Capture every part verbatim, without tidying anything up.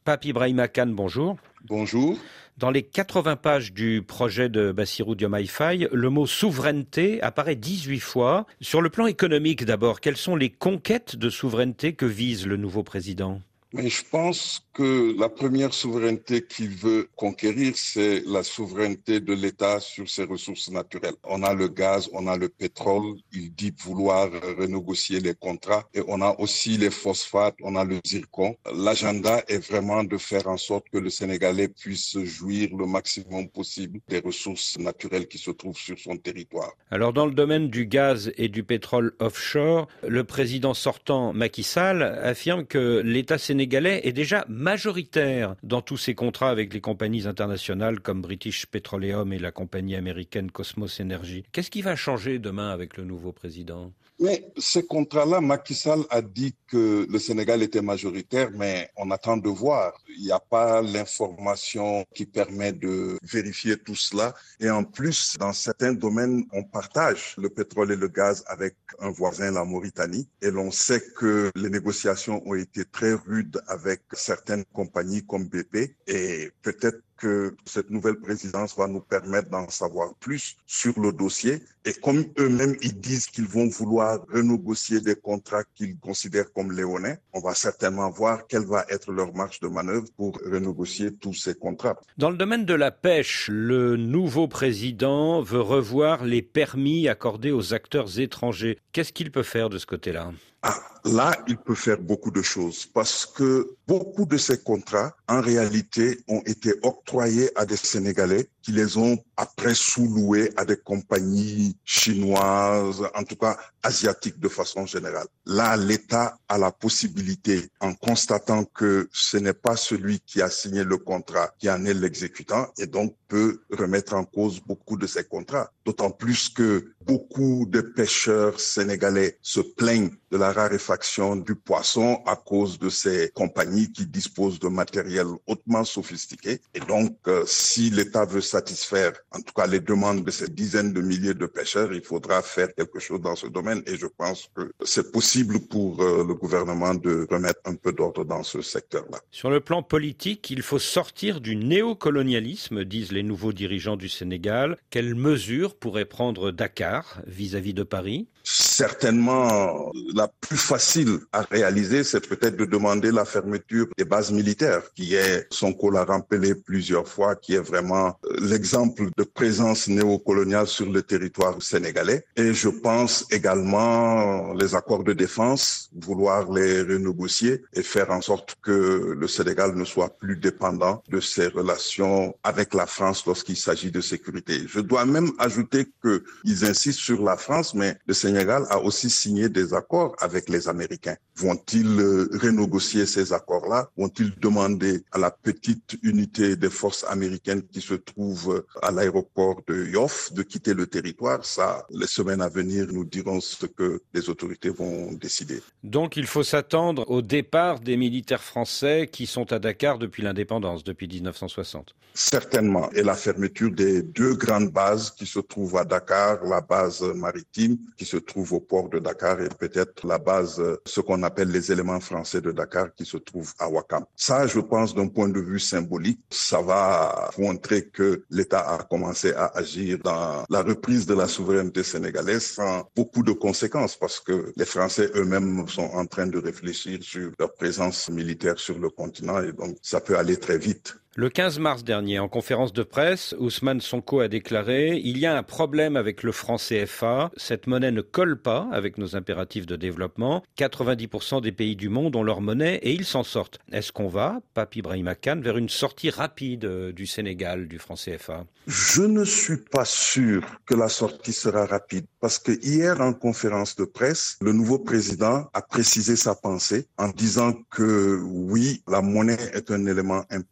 Pape Ibrahima Kane, bonjour. Bonjour. Dans les quatre-vingts pages du projet de Bassirou Diomaye Faye, le mot souveraineté apparaît dix-huit fois. Sur le plan économique d'abord, quelles sont les conquêtes de souveraineté que vise le nouveau président ? Mais je pense que la première souveraineté qu'il veut conquérir, c'est la souveraineté de l'État sur ses ressources naturelles. On a le gaz, on a le pétrole, il dit vouloir renégocier les contrats et on a aussi les phosphates, on a le zircon. L'agenda est vraiment de faire en sorte que le Sénégalais puisse jouir le maximum possible des ressources naturelles qui se trouvent sur son territoire. Alors dans le domaine du gaz et du pétrole offshore, le président sortant Macky Sall affirme que l'État sénégalais sénégalais est déjà majoritaire dans tous ses contrats avec les compagnies internationales comme British Petroleum et la compagnie américaine Cosmos Energy. Qu'est-ce qui va changer demain avec le nouveau président ? Mais ces contrats-là, Macky Sall a dit que le Sénégal était majoritaire, mais on attend de voir. Il n'y a pas l'information qui permet de vérifier tout cela. Et en plus, dans certains domaines, on partage le pétrole et le gaz avec un voisin, la Mauritanie. Et l'on sait que les négociations ont été très rudes avec certaines compagnies comme B P. Et peut-être que cette nouvelle présidence va nous permettre d'en savoir plus sur le dossier. Et comme eux-mêmes, ils disent qu'ils vont vouloir renégocier des contrats qu'ils considèrent comme léonins, on va certainement voir quelle va être leur marge de manœuvre pour renégocier tous ces contrats. Dans le domaine de la pêche, le nouveau président veut revoir les permis accordés aux acteurs étrangers. Qu'est-ce qu'il peut faire de ce côté-là ? Ah, là, il peut faire beaucoup de choses parce que beaucoup de ces contrats, en réalité, ont été octroyés à des Sénégalais qui les ont après sous-loués à des compagnies chinoises, en tout cas asiatiques de façon générale. Là, l'État a la possibilité, en constatant que ce n'est pas celui qui a signé le contrat qui en est l'exécutant et donc peut remettre en cause beaucoup de ces contrats. D'autant plus que beaucoup de pêcheurs sénégalais se plaignent de la raréfaction du poisson à cause de ces compagnies qui disposent de matériel hautement sophistiqué. Et donc, euh, si l'État veut satisfaire, en tout cas, les demandes de ces dizaines de milliers de pêcheurs, il faudra faire quelque chose dans ce domaine. Et je pense que c'est possible pour euh, le gouvernement de remettre un peu d'ordre dans ce secteur-là. Sur le plan politique, il faut sortir du néocolonialisme, disent les nouveaux dirigeants du Sénégal. Quelles mesures pourrait prendre Dakar vis-à-vis de Paris ? Certainement, la plus facile à réaliser, c'est peut-être de demander la fermeture des bases militaires, qui est, Sonko l'a rappelé plusieurs fois, qui est vraiment l'exemple de présence néocoloniale sur le territoire sénégalais. Et je pense également les accords de défense, vouloir les renégocier et faire en sorte que le Sénégal ne soit plus dépendant de ses relations avec la France lorsqu'il s'agit de sécurité. Je dois même ajouter qu'ils insistent sur la France, mais le Sénégal a aussi signé des accords avec les Américains. Vont-ils renégocier ces accords-là ? Vont-ils demander à la petite unité des forces américaines qui se trouve à l'aéroport de Yoff de quitter le territoire ? Ça, les semaines à venir nous diront ce que les autorités vont décider. Donc il faut s'attendre au départ des militaires français qui sont à Dakar depuis l'indépendance, depuis dix-neuf cent soixante. Certainement. Et la fermeture des deux grandes bases qui se trouvent à Dakar, la base maritime qui se trouve au port de Dakar et peut-être la base, ce qu'on appelle les éléments français de Dakar qui se trouve à Ouakam. Ça, je pense, d'un point de vue symbolique, ça va montrer que l'État a commencé à agir dans la reprise de la souveraineté sénégalaise sans beaucoup de conséquences parce que les Français eux-mêmes sont en train de réfléchir sur leur présence militaire sur le continent et donc ça peut aller très vite. Le quinze mars dernier, en conférence de presse, Ousmane Sonko a déclaré « Il y a un problème avec le franc C F A. Cette monnaie ne colle pas avec nos impératifs de développement. quatre-vingt-dix pour cent des pays du monde ont leur monnaie et ils s'en sortent. » Est-ce qu'on va, Pape Ibrahima Kane, vers une sortie rapide du Sénégal du franc C F A ? Je ne suis pas sûr que la sortie sera rapide parce que hier, en conférence de presse, le nouveau président a précisé sa pensée en disant que oui, la monnaie est un élément important de la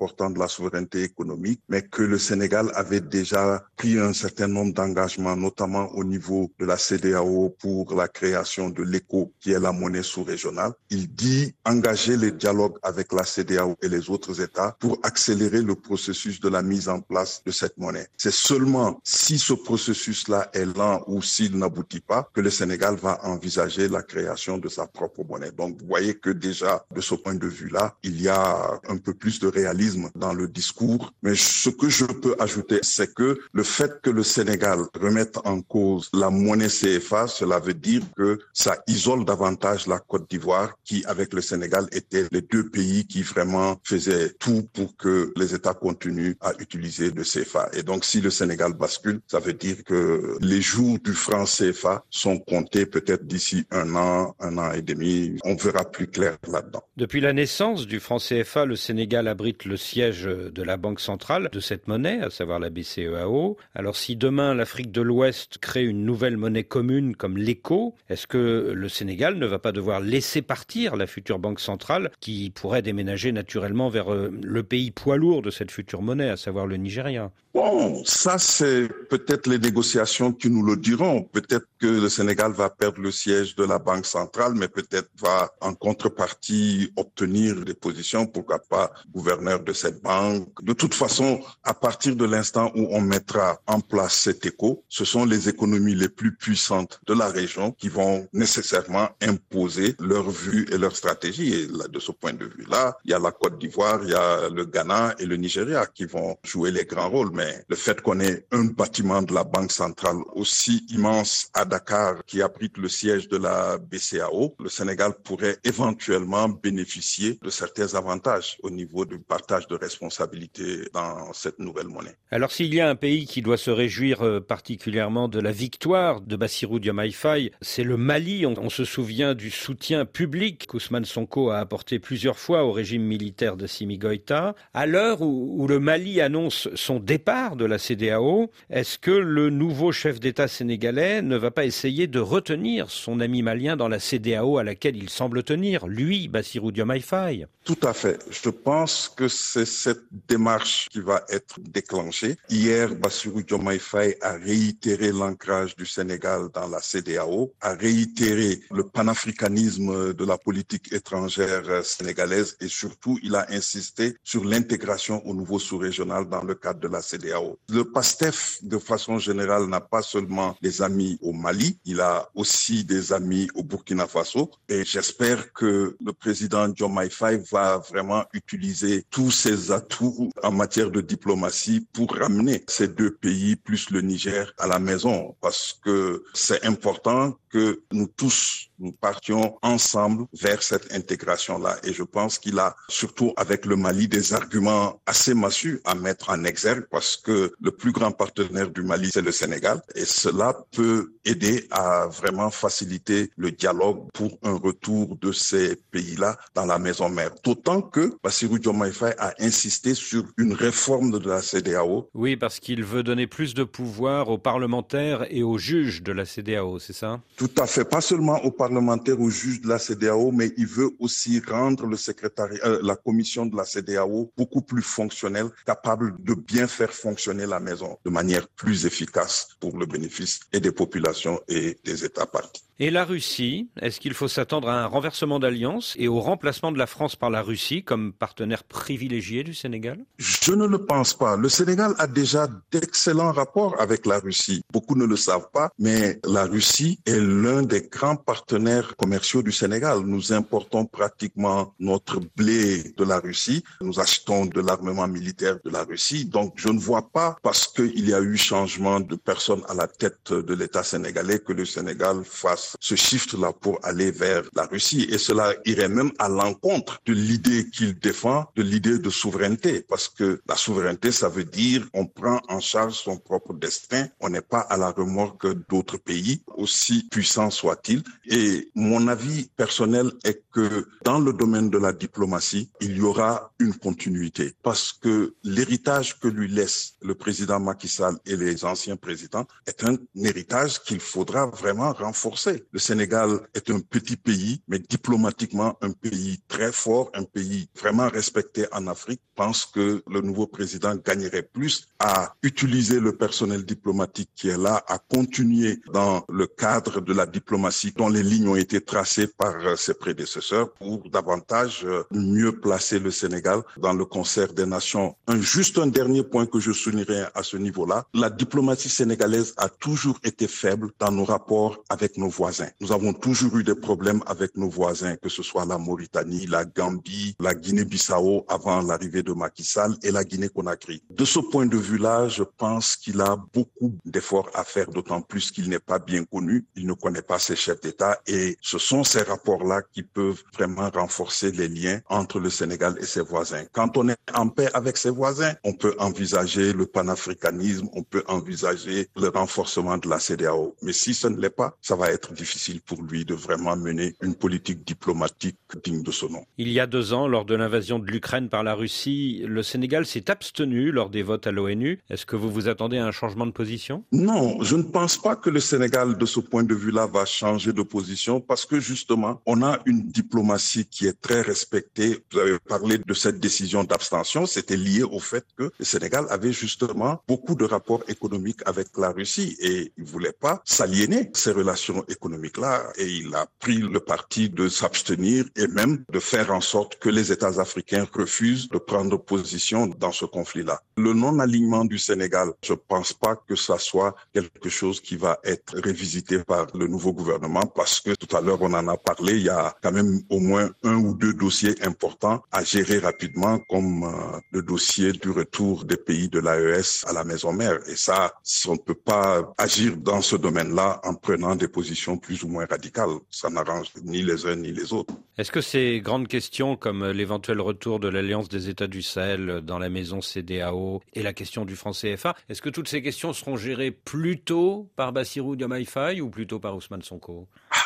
souveraineté économique, mais que le Sénégal avait déjà pris un certain nombre d'engagements, notamment au niveau de la C E D E A O pour la création de l'ECO, qui est la monnaie sous-régionale. Il dit engager les dialogues avec la C E D E A O et les autres États pour accélérer le processus de la mise en place de cette monnaie. C'est seulement si ce processus-là est lent ou s'il n'aboutit pas que le Sénégal va envisager la création de sa propre monnaie. Donc, vous voyez que déjà, de ce point de vue-là, il y a un peu plus de réalisme dans le discours. Mais ce que je peux ajouter, c'est que le fait que le Sénégal remette en cause la monnaie C F A, cela veut dire que ça isole davantage la Côte d'Ivoire, qui, avec le Sénégal, étaient les deux pays qui vraiment faisaient tout pour que les États continuent à utiliser le C F A. Et donc, si le Sénégal bascule, ça veut dire que les jours du franc C F A sont comptés peut-être d'ici un an, un an et demi. On verra plus clair là-dedans. Depuis la naissance du franc C F A, le Sénégal abrite le siège de la banque centrale de cette monnaie, à savoir la B C E A O. Alors, si demain l'Afrique de l'Ouest crée une nouvelle monnaie commune comme l'ECO, est-ce que le Sénégal ne va pas devoir laisser partir la future banque centrale qui pourrait déménager naturellement vers le pays poids lourd de cette future monnaie, à savoir le Nigeria? Bon, ça c'est peut-être les négociations qui nous le diront. Peut-être que le Sénégal va perdre le siège de la Banque centrale, mais peut-être va en contrepartie obtenir des positions, pourquoi pas gouverneur de cette banque. De toute façon, à partir de l'instant où on mettra en place cet éco, ce sont les économies les plus puissantes de la région qui vont nécessairement imposer leur vue et leur stratégie. Et là, de ce point de vue-là, il y a la Côte d'Ivoire, il y a le Ghana et le Nigeria qui vont jouer les grands rôles. Mais le fait qu'on ait un bâtiment de la Banque centrale aussi immense à Dakar qui abrite le siège de la B C E A O, le Sénégal pourrait éventuellement bénéficier de certains avantages au niveau du partage de responsabilités dans cette nouvelle monnaie. Alors s'il y a un pays qui doit se réjouir particulièrement de la victoire de Bassirou Diomaye Faye, c'est le Mali. On, on se souvient du soutien public qu'Ousmane Sonko a apporté plusieurs fois au régime militaire d'Assimi Goïta. À l'heure où, où le Mali annonce son départ de la C E D E A O, est-ce que le nouveau chef d'État sénégalais ne va pas essayer de retenir son ami malien dans la C E D E A O à laquelle il semble tenir, lui, Bassirou Diomaye Faye? Tout à fait. Je pense que c'est cette démarche qui va être déclenchée. Hier, Bassirou Diomaye Faye a réitéré l'ancrage du Sénégal dans la C E D E A O, a réitéré le panafricanisme de la politique étrangère sénégalaise et surtout, il a insisté sur l'intégration au niveau sous-régional dans le cadre de la C E D E A O. Le PASTEF, de façon générale, n'a pas seulement des amis au Mali, il a aussi des amis au Burkina Faso et j'espère que le président Diomaye Faye va vraiment utiliser tous ses atouts en matière de diplomatie pour ramener ces deux pays, plus le Niger, à la maison parce que c'est important que nous tous, nous partions ensemble vers cette intégration-là. Et je pense qu'il a, surtout avec le Mali, des arguments assez massus à mettre en exergue parce que le plus grand partenaire du Mali, c'est le Sénégal. Et cela peut aider à vraiment faciliter le dialogue pour un retour de ces pays-là dans la maison mère. D'autant que Bassirou Diomaye Faye a insisté sur une réforme de la C E D E A O. Oui, parce qu'il veut donner plus de pouvoir aux parlementaires et aux juges de la C E D E A O, c'est ça? Tout à fait. Pas seulement aux parlementaires, aux juges de la C E D E A O, mais il veut aussi rendre le secrétariat, euh, la commission de la C E D E A O beaucoup plus fonctionnelle, capable de bien faire fonctionner la maison de manière plus efficace pour le bénéfice et des populations et des États parties. Et la Russie, est-ce qu'il faut s'attendre à un renversement d'alliance et au remplacement de la France par la Russie comme partenaire privilégié du Sénégal? Je ne le pense pas. Le Sénégal a déjà d'excellents rapports avec la Russie. Beaucoup ne le savent pas, mais la Russie est l'un des grands partenaires commerciaux du Sénégal. Nous importons pratiquement notre blé de la Russie. Nous achetons de l'armement militaire de la Russie. Donc, je ne vois pas, parce qu'il y a eu changement de personne à la tête de l'État sénégalais, que le Sénégal fasse ce shift-là pour aller vers la Russie. Et cela irait même à l'encontre de l'idée qu'il défend, de l'idée de souveraineté. Parce que la souveraineté, ça veut dire on prend en charge son propre destin. On n'est pas à la remorque d'autres pays, aussi puissants soient-ils. Et mon avis personnel est que dans le domaine de la diplomatie, il y aura une continuité. Parce que l'héritage que lui laisse le président Macky Sall et les anciens présidents est un héritage qu'il faudra vraiment renforcer. savez, le Sénégal est un petit pays, mais diplomatiquement un pays très fort, un pays vraiment respecté en Afrique. Je pense que le nouveau président gagnerait plus à utiliser le personnel diplomatique qui est là, à continuer dans le cadre de la diplomatie dont les lignes ont été tracées par ses prédécesseurs pour davantage mieux placer le Sénégal dans le concert des nations. Un, juste un dernier point que je soulignerai à ce niveau-là, la diplomatie sénégalaise a toujours été faible dans nos rapports avec nos voisins. Nous avons toujours eu des problèmes avec nos voisins, que ce soit la Mauritanie, la Gambie, la Guinée-Bissau avant l'arrivée de Macky Sall et la Guinée-Conakry. De ce point de vue-là, je pense qu'il a beaucoup d'efforts à faire, d'autant plus qu'il n'est pas bien connu, il ne connaît pas ses chefs d'État et ce sont ces rapports-là qui peuvent vraiment renforcer les liens entre le Sénégal et ses voisins. Quand on est en paix avec ses voisins, on peut envisager le panafricanisme, on peut envisager le renforcement de la C E D E A O. Mais si ce ne l'est pas, ça va être difficile pour lui de vraiment mener une politique diplomatique digne de ce nom. Il y a deux ans, lors de l'invasion de l'Ukraine par la Russie, le Sénégal s'est abstenu lors des votes à l'ONU. Est-ce que vous vous attendez à un changement de position? Non, je ne pense pas que le Sénégal, de ce point de vue-là, va changer de position parce que justement, on a une diplomatie qui est très respectée. Vous avez parlé de cette décision d'abstention, c'était lié au fait que le Sénégal avait justement beaucoup de rapports économiques avec la Russie et il ne voulait pas s'aliéner ces relations économiques-là et il a pris le parti de s'abstenir et même de faire en sorte que les États africains refusent de prendre position dans ce conflit-là. Le non-alignement du Sénégal, je ne pense pas que ça soit quelque chose qui va être révisité par le nouveau gouvernement parce que tout à l'heure on en a parlé, il y a quand même au moins un ou deux dossiers importants à gérer rapidement comme euh, le dossier du retour des pays de l'A E S à la maison mère. Et ça, on ne peut pas agir dans ce domaine-là en prenant des positions plus ou moins radicales. Ça n'arrange ni les uns ni les autres. Est-ce que ces grandes questions comme l'éventuel retour de l'Alliance des États du Sahel dans la maison C E D E A O et la question du franc C F A, est-ce que toutes ces questions seront gérées plutôt par Bassirou Diomaye Faye ou plutôt par Ousmane Sonko?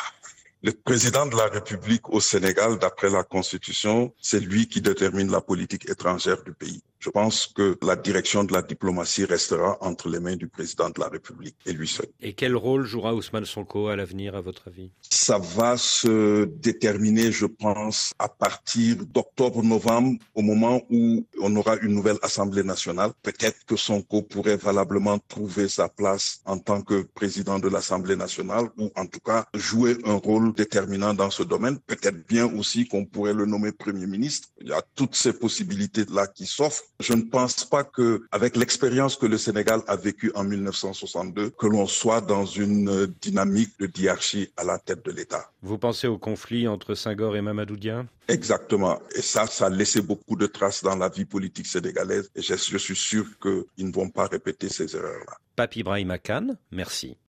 Le président de la République au Sénégal, d'après la Constitution, c'est lui qui détermine la politique étrangère du pays. Je pense que la direction de la diplomatie restera entre les mains du président de la République et lui seul. Et quel rôle jouera Ousmane Sonko à l'avenir, à votre avis? Ça va se déterminer, je pense, à partir d'octobre-novembre, au moment où on aura une nouvelle Assemblée nationale. Peut-être que Sonko pourrait valablement trouver sa place en tant que président de l'Assemblée nationale ou en tout cas jouer un rôle déterminant dans ce domaine. Peut-être bien aussi qu'on pourrait le nommer Premier ministre. Il y a toutes ces possibilités-là qui s'offrent. Je ne pense pas que, avec l'expérience que le Sénégal a vécue en mille neuf cent soixante-deux, que l'on soit dans une dynamique de diarchie à la tête de l'État. Vous pensez au conflit entre Senghor et Mamadou Dia? Exactement. Et ça, ça a laissé beaucoup de traces dans la vie politique sénégalaise. Et je, je suis sûr qu'ils ne vont pas répéter ces erreurs-là. Pape Ibrahima Kane, merci.